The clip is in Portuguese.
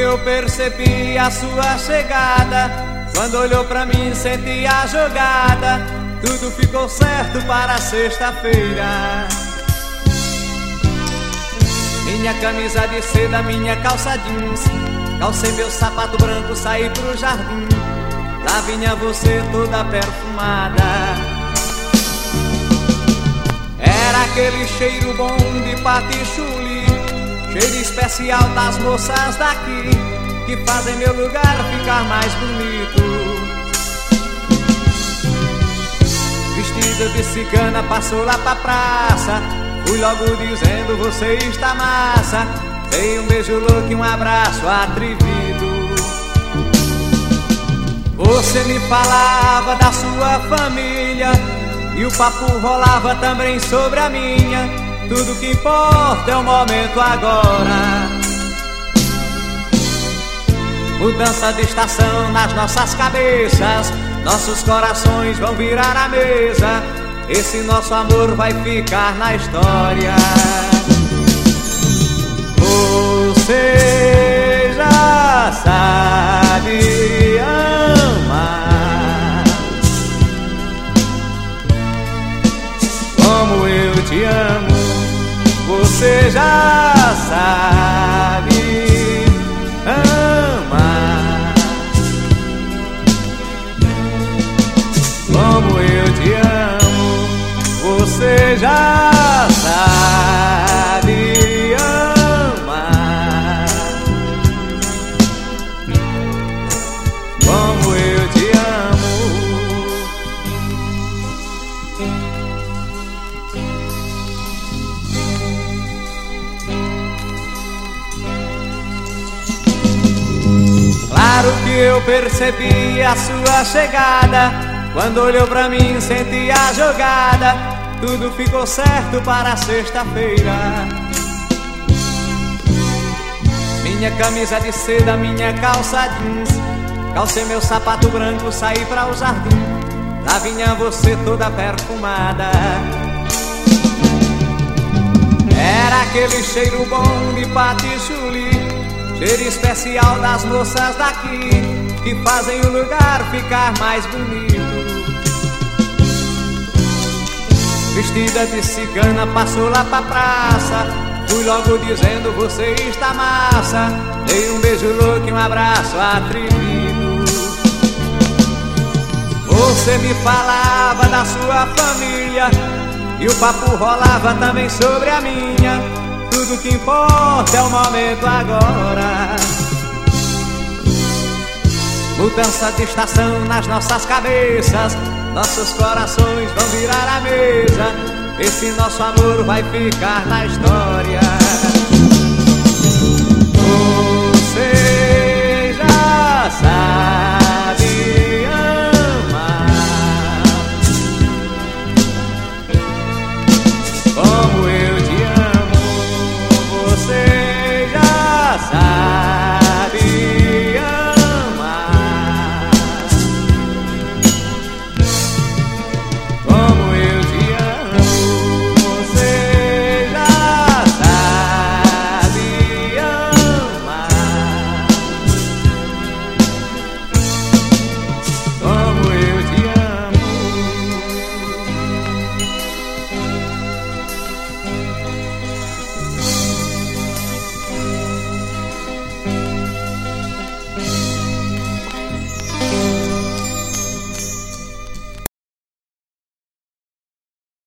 eu percebi a sua chegada, quando olhou pra mim senti a jogada, tudo ficou certo para sexta-feira. Minha camisa de seda, minha calça jeans, calcei meu sapato branco, saí pro jardim. Lá vinha você toda perfumada. Era aquele cheiro bom de patchouli, cheiro especial das moças daqui, que fazem meu lugar ficar mais bonito. Vestida de cigana passou lá pra praça, fui logo dizendo você está massa. Dei um beijo louco e um abraço atrevido. Você me falava da sua família e o papo rolava também sobre a minha. Tudo que importa é o momento agora. Mudança de estação nas nossas cabeças, nossos corações vão virar a mesa. Esse nosso amor vai ficar na história. Você já sabe amar como eu te amo. Você já sabe amar como eu te amo. Você já sabe amar como eu te amo. Claro que eu percebi a sua chegada, quando olhou pra mim senti a jogada, tudo ficou certo para sexta-feira. Minha camisa de seda, minha calça jeans, calcei meu sapato branco, saí pra o jardim. Lá vinha você toda perfumada. Era aquele cheiro bom de patchouli, cheiro especial das moças daqui, que fazem o lugar ficar mais bonito. Vestida de cigana passou lá pra praça, fui logo dizendo você está massa. Dei um beijo louco e um abraço atrevido. Você me falava da sua família e o papo rolava também sobre a minha. Tudo que importa é o momento agora. Mudança de estação nas nossas cabeças, nossos corações vão virar a mesa. Esse nosso amor vai ficar na história. Você já sabe